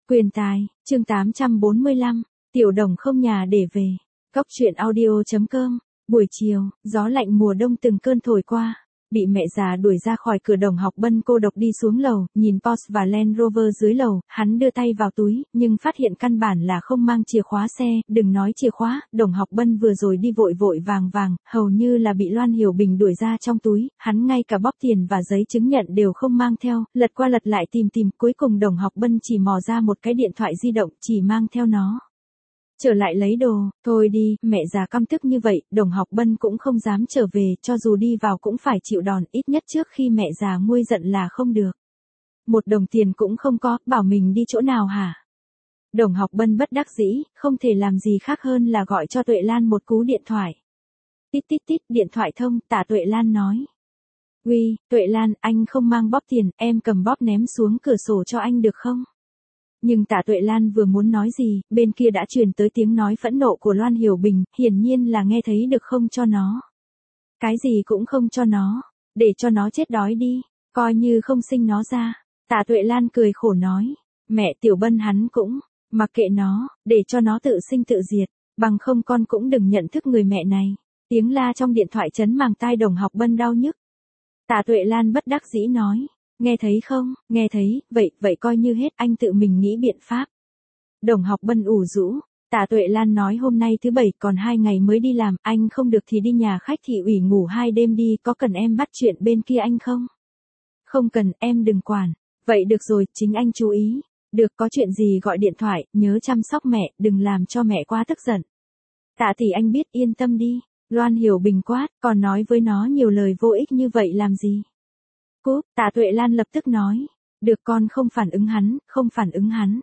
Quyền tài, chương 845, Tiểu Đồng không nhà để về. Cóc truyện audio.com. Buổi chiều, gió lạnh mùa đông từng cơn thổi qua. Bị mẹ già đuổi ra khỏi cửa Đồng Học Bân cô độc đi xuống lầu, nhìn Porsche và Land Rover dưới lầu, hắn đưa tay vào túi, nhưng phát hiện căn bản là không mang chìa khóa xe, đừng nói chìa khóa, Đồng Học Bân vừa rồi đi vội vội vàng vàng, hầu như là bị Loan Hiểu Bình đuổi ra trong túi, hắn ngay cả bóp tiền và giấy chứng nhận đều không mang theo, lật qua lật lại tìm, cuối cùng Đồng Học Bân chỉ mò ra một cái điện thoại di động, chỉ mang theo nó. Trở lại lấy đồ, thôi đi, mẹ già căm tức như vậy, Đồng Học Bân cũng không dám trở về, cho dù đi vào cũng phải chịu đòn, ít nhất trước khi mẹ già nguôi giận là không được. Một đồng tiền cũng không có, bảo mình đi chỗ nào hả? Đồng Học Bân bất đắc dĩ, không thể làm gì khác hơn là gọi cho Tuệ Lan một cú điện thoại. Tít, điện thoại thông, Tạ Tuệ Lan nói. Uy, Tuệ Lan, anh không mang bóp tiền, em cầm bóp ném xuống cửa sổ cho anh được không? Nhưng Tạ Tuệ Lan vừa muốn nói gì, bên kia đã truyền tới tiếng nói phẫn nộ của Loan Hiểu Bình, hiển nhiên là nghe thấy được không cho nó. Cái gì cũng không cho nó, để cho nó chết đói đi, coi như không sinh nó ra. Tạ Tuệ Lan cười khổ nói, mẹ Tiểu Bân hắn cũng, mặc kệ nó, để cho nó tự sinh tự diệt, bằng không con cũng đừng nhận thức người mẹ này. Tiếng la trong điện thoại chấn màng tai Đồng Học Bân đau nhức. Tạ Tuệ Lan bất đắc dĩ nói. Nghe thấy không, nghe thấy, vậy coi như hết, anh tự mình nghĩ biện pháp. Đồng Học Bân ủ rũ, Tạ Tuệ Lan nói hôm nay thứ bảy còn 2 ngày mới đi làm, anh không được thì đi nhà khách thị ủy ngủ 2 đêm đi, có cần em bắt chuyện bên kia anh không? Không cần, em đừng quản. Vậy được rồi, chính anh chú ý. Được, có chuyện gì gọi điện thoại, nhớ chăm sóc mẹ, đừng làm cho mẹ quá tức giận. Tạ tỷ anh biết, yên tâm đi. Loan Hiểu Bình quát, còn nói với nó nhiều lời vô ích như vậy làm gì? Cúp, Tạ Tuệ Lan lập tức nói. Được, con không phản ứng hắn.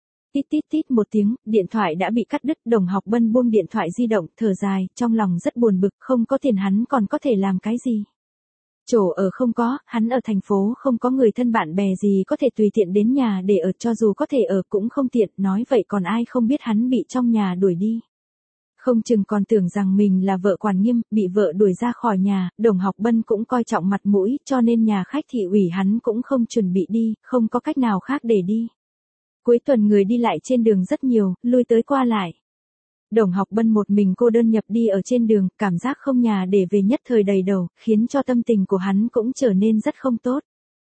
Tít một tiếng, điện thoại đã bị cắt đứt, Đồng Học Bân buông điện thoại di động, thở dài, trong lòng rất buồn bực, không có tiền hắn còn có thể làm cái gì. Chỗ ở không có, hắn ở thành phố không có người thân bạn bè gì có thể tùy tiện đến nhà để ở, cho dù có thể ở cũng không tiện, nói vậy còn ai không biết hắn bị trong nhà đuổi đi. Không chừng còn tưởng rằng mình là vợ quản nghiêm, bị vợ đuổi ra khỏi nhà, Đồng Học Bân cũng coi trọng mặt mũi, cho nên nhà khách thị ủy hắn cũng không chuẩn bị đi, không có cách nào khác để đi. Cuối tuần người đi lại trên đường rất nhiều, lui tới qua lại. Đồng Học Bân một mình cô đơn nhập đi ở trên đường, cảm giác không nhà để về nhất thời đầy đầu, khiến cho tâm tình của hắn cũng trở nên rất không tốt.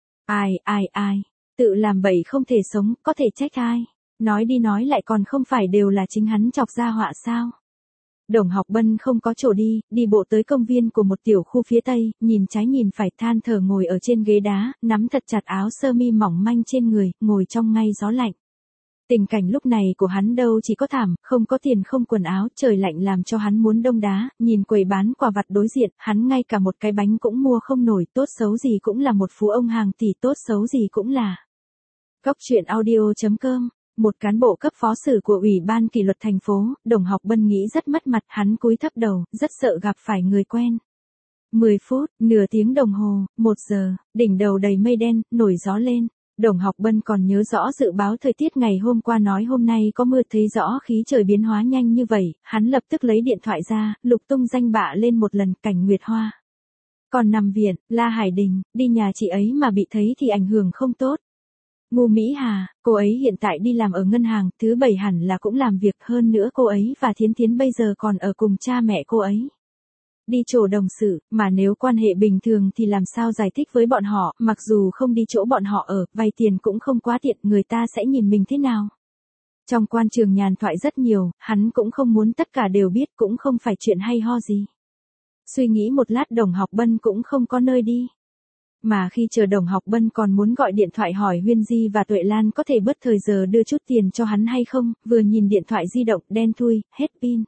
Ai, tự làm bậy không thể sống, có thể trách ai. Nói đi nói lại còn không phải đều là chính hắn chọc ra họa sao. Đồng Học Bân không có chỗ đi bộ tới công viên của một tiểu khu phía tây, nhìn trái nhìn phải, than thở ngồi ở trên ghế đá, nắm thật chặt áo sơ mi mỏng manh trên người, ngồi trong ngay gió lạnh. Tình cảnh lúc này của hắn đâu chỉ có thảm, không có tiền không quần áo, trời lạnh làm cho hắn muốn đông đá, nhìn quầy bán quà vặt đối diện, hắn ngay cả một cái bánh cũng mua không nổi, tốt xấu gì cũng là một phú ông hàng tỷ, tốt xấu gì cũng là. Cóc truyện audio.com. Một cán bộ cấp phó sử của Ủy ban kỷ luật thành phố, Đồng Học Bân nghĩ rất mất mặt, hắn cúi thấp đầu, rất sợ gặp phải người quen. 10 phút, nửa tiếng đồng hồ, 1 giờ, đỉnh đầu đầy mây đen, nổi gió lên. Đồng Học Bân còn nhớ rõ dự báo thời tiết ngày hôm qua nói hôm nay có mưa, thấy rõ khí trời biến hóa nhanh như vậy, hắn lập tức lấy điện thoại ra, lục tung danh bạ lên một lần, Cảnh Nguyệt Hoa. Còn nằm viện, La Hải Đình, đi nhà chị ấy mà bị thấy thì ảnh hưởng không tốt. Ngu Mỹ Hà, cô ấy hiện tại đi làm ở ngân hàng, thứ bảy hẳn là cũng làm việc, hơn nữa cô ấy và Thiến Thiến bây giờ còn ở cùng cha mẹ cô ấy. Đi chỗ đồng sự, mà nếu quan hệ bình thường thì làm sao giải thích với bọn họ, mặc dù không đi chỗ bọn họ ở, vay tiền cũng không quá tiện, người ta sẽ nhìn mình thế nào. Trong quan trường nhàn thoại rất nhiều, hắn cũng không muốn tất cả đều biết, cũng không phải chuyện hay ho gì. Suy nghĩ một lát, Đồng Học Bân cũng không có nơi đi. Mà khi chờ Đồng Học Bân còn muốn gọi điện thoại hỏi Huyên Di và Tuệ Lan có thể bớt thời giờ đưa chút tiền cho hắn hay không, vừa nhìn điện thoại di động, đen thui, hết pin.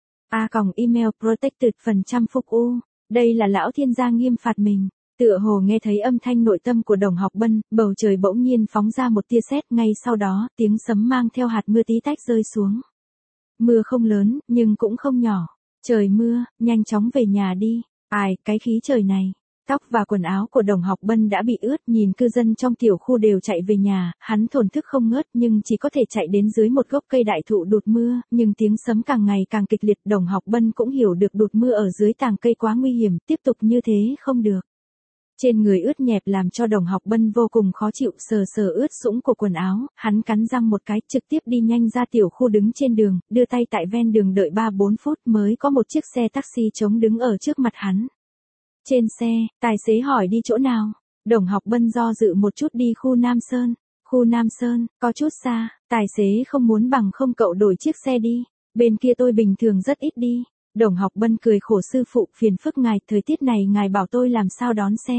email protected% phúc u. Đây là lão thiên gia nghiêm phạt mình. Tựa hồ nghe thấy âm thanh nội tâm của Đồng Học Bân, bầu trời bỗng nhiên phóng ra một tia sét, ngay sau đó, tiếng sấm mang theo hạt mưa tí tách rơi xuống. Mưa không lớn, nhưng cũng không nhỏ. Trời mưa, nhanh chóng về nhà đi. Cái khí trời này. Tóc và quần áo của Đồng Học Bân đã bị ướt, nhìn cư dân trong tiểu khu đều chạy về nhà, hắn thổn thức không ngớt nhưng chỉ có thể chạy đến dưới một gốc cây đại thụ đụt mưa, nhưng tiếng sấm càng ngày càng kịch liệt, Đồng Học Bân cũng hiểu được đụt mưa ở dưới tàng cây quá nguy hiểm, tiếp tục như thế không được. Trên người ướt nhẹp làm cho Đồng Học Bân vô cùng khó chịu, sờ sờ ướt sũng của quần áo, hắn cắn răng một cái, trực tiếp đi nhanh ra tiểu khu đứng trên đường, đưa tay tại ven đường đợi 3-4 phút mới có một chiếc xe taxi trống đứng ở trước mặt hắn. Trên xe, tài xế hỏi đi chỗ nào. Đồng Học Bân do dự một chút, đi khu Nam Sơn. Khu Nam Sơn, có chút xa, tài xế không muốn bằng không cậu đổi chiếc xe đi. Bên kia tôi bình thường rất ít đi. Đồng Học Bân cười khổ, sư phụ phiền phức ngài, thời tiết này ngài bảo tôi làm sao đón xe.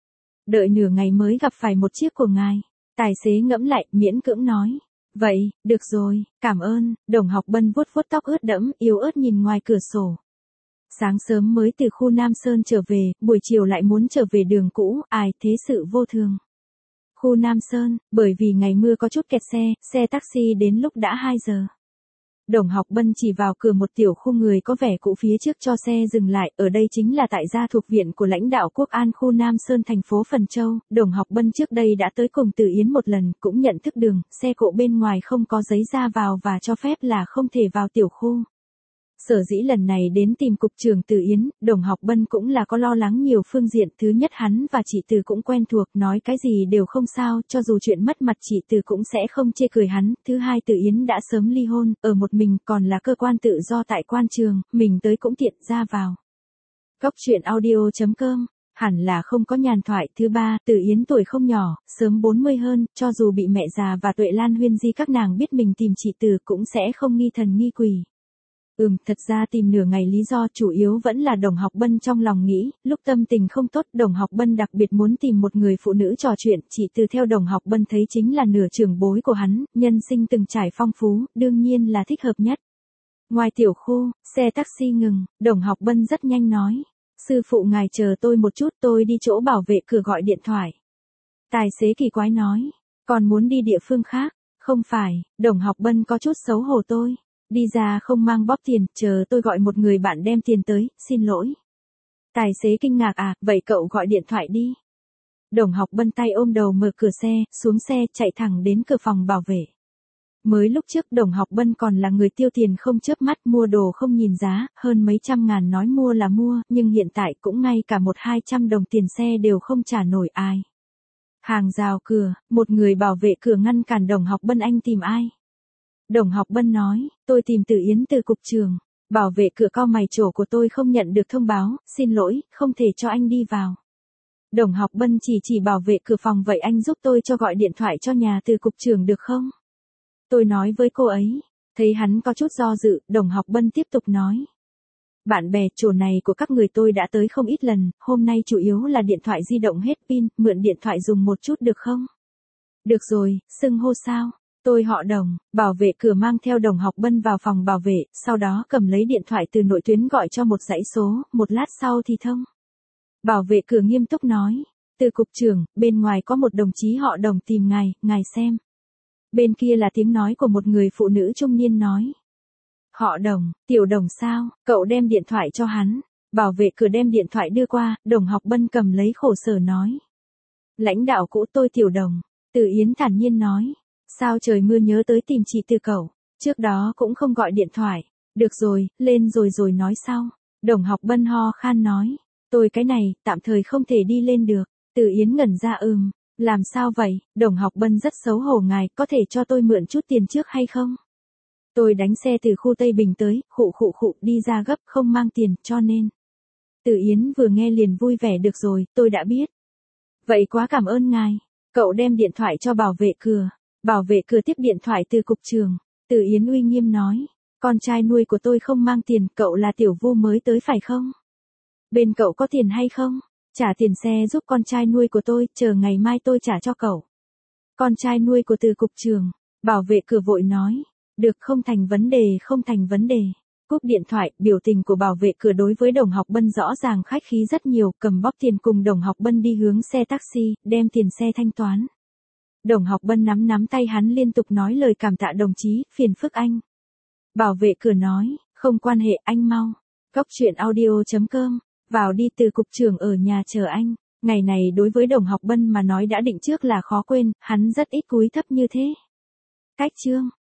Đợi nửa ngày mới gặp phải một chiếc của ngài. Tài xế ngẫm lại, miễn cưỡng nói. Vậy, được rồi, cảm ơn. Đồng Học Bân vuốt vuốt tóc ướt đẫm, yếu ớt nhìn ngoài cửa sổ. Sáng sớm mới từ khu Nam Sơn trở về, buổi chiều lại muốn trở về đường cũ, ai thế sự vô thường. Khu Nam Sơn, bởi vì ngày mưa có chút kẹt xe taxi đến lúc đã 2 giờ. Đồng Học Bân chỉ vào cửa một tiểu khu người có vẻ cũ phía trước cho xe dừng lại, ở đây chính là tại gia thuộc viện của lãnh đạo Quốc an khu Nam Sơn thành phố Phần Châu. Đồng Học Bân trước đây đã tới cùng Từ Yến một lần, cũng nhận thức đường, xe cộ bên ngoài không có giấy ra vào và cho phép là không thể vào tiểu khu. Sở dĩ lần này đến tìm cục trưởng Từ Yến, Đồng Học Bân cũng là có lo lắng nhiều phương diện. Thứ nhất, hắn và chị Từ cũng quen thuộc, nói cái gì đều không sao, cho dù chuyện mất mặt chị Từ cũng sẽ không chê cười hắn. Thứ hai, Từ Yến đã sớm ly hôn, ở một mình, còn là cơ quan tự do tại quan trường, mình tới cũng tiện ra vào. Góc truyện audio.com, hẳn là không có nhàn thoại. Thứ ba, Từ Yến tuổi không nhỏ, sớm 40 hơn, cho dù bị mẹ già và Tuệ Lan Huyên Di các nàng biết mình tìm chị Từ cũng sẽ không nghi thần nghi quỷ. Thật ra tìm nửa ngày lý do chủ yếu vẫn là Đồng Học Bân trong lòng nghĩ, lúc tâm tình không tốt, Đồng Học Bân đặc biệt muốn tìm một người phụ nữ trò chuyện, chị Từ theo Đồng Học Bân thấy chính là nửa trưởng bối của hắn, nhân sinh từng trải phong phú, đương nhiên là thích hợp nhất. Ngoài tiểu khu, xe taxi ngừng, Đồng Học Bân rất nhanh nói, sư phụ ngài chờ tôi một chút, tôi đi chỗ bảo vệ cửa gọi điện thoại. Tài xế kỳ quái nói, còn muốn đi địa phương khác? Không phải, Đồng Học Bân có chút xấu hổ, tôi đi ra không mang bóp tiền, chờ tôi gọi một người bạn đem tiền tới, xin lỗi. Tài xế kinh ngạc, vậy cậu gọi điện thoại đi. Đồng Học Bân tay ôm đầu mở cửa xe, xuống xe, chạy thẳng đến cửa phòng bảo vệ. Mới lúc trước Đồng Học Bân còn là người tiêu tiền không chớp mắt, mua đồ không nhìn giá, hơn mấy trăm ngàn nói mua là mua, nhưng hiện tại cũng ngay cả 100-200 đồng tiền xe đều không trả nổi ai. Hàng rào cửa, một người bảo vệ cửa ngăn cản Đồng Học Bân, anh tìm ai? Đồng Học Bân nói, tôi tìm Từ Yến từ cục trường. Bảo vệ cửa cau mày, chỗ của tôi không nhận được thông báo, xin lỗi, không thể cho anh đi vào. Đồng Học Bân chỉ bảo vệ cửa phòng, vậy anh giúp tôi cho gọi điện thoại cho nhà từ cục trưởng được không? Tôi nói với cô ấy. Thấy hắn có chút do dự, Đồng Học Bân tiếp tục nói. Bạn bè chỗ này của các người tôi đã tới không ít lần, hôm nay chủ yếu là điện thoại di động hết pin, mượn điện thoại dùng một chút được không? Được rồi, xưng hô sao? Tôi họ Đồng. Bảo vệ cửa mang theo Đồng Học Bân vào phòng bảo vệ, sau đó cầm lấy điện thoại từ nội tuyến gọi cho một dãy số, một lát sau thì thông. Bảo vệ cửa nghiêm túc nói, từ cục trưởng, bên ngoài có một đồng chí họ Đồng tìm ngài xem. Bên kia là tiếng nói của một người phụ nữ trung niên nói. Họ Đồng, tiểu Đồng sao, cậu đem điện thoại cho hắn. Bảo vệ cửa đem điện thoại đưa qua, Đồng Học Bân cầm lấy khổ sở nói. Lãnh đạo cũ tôi tiểu Đồng. Từ Yến thản nhiên nói. Sao trời mưa nhớ tới tìm chị Từ cậu, trước đó cũng không gọi điện thoại. Được rồi, lên rồi nói sau. Đồng Học Bân ho khan nói. Tôi cái này, tạm thời không thể đi lên được. Từ Yến ngẩn ra, làm sao vậy? Đồng Học Bân rất xấu hổ, ngài có thể cho tôi mượn chút tiền trước hay không? Tôi đánh xe từ khu Tây Bình tới, khụ đi ra gấp, không mang tiền, cho nên. Từ Yến vừa nghe liền vui vẻ, được rồi, tôi đã biết. Vậy quá cảm ơn ngài. Cậu đem điện thoại cho bảo vệ cửa. Bảo vệ cửa tiếp điện thoại từ cục trường. Từ Yến uy nghiêm nói. Con trai nuôi của tôi không mang tiền, cậu là tiểu Vu mới tới phải không? Bên cậu có tiền hay không? Trả tiền xe giúp con trai nuôi của tôi, chờ ngày mai tôi trả cho cậu. Con trai nuôi của từ cục trường. Bảo vệ cửa vội nói. Được, không thành vấn đề. Cúp điện thoại, biểu tình của bảo vệ cửa đối với Đồng Học Bân rõ ràng khách khí rất nhiều, cầm bóp tiền cùng Đồng Học Bân đi hướng xe taxi, đem tiền xe thanh toán. Đồng Học Bân nắm tay hắn, liên tục nói lời cảm tạ, đồng chí, phiền phức anh. Bảo vệ cửa nói, không quan hệ, anh mau. Góc truyện audio.com, vào đi, từ cục trưởng ở nhà chờ anh. Ngày này đối với Đồng Học Bân mà nói đã định trước là khó quên, hắn rất ít cúi thấp như thế. Cách chương.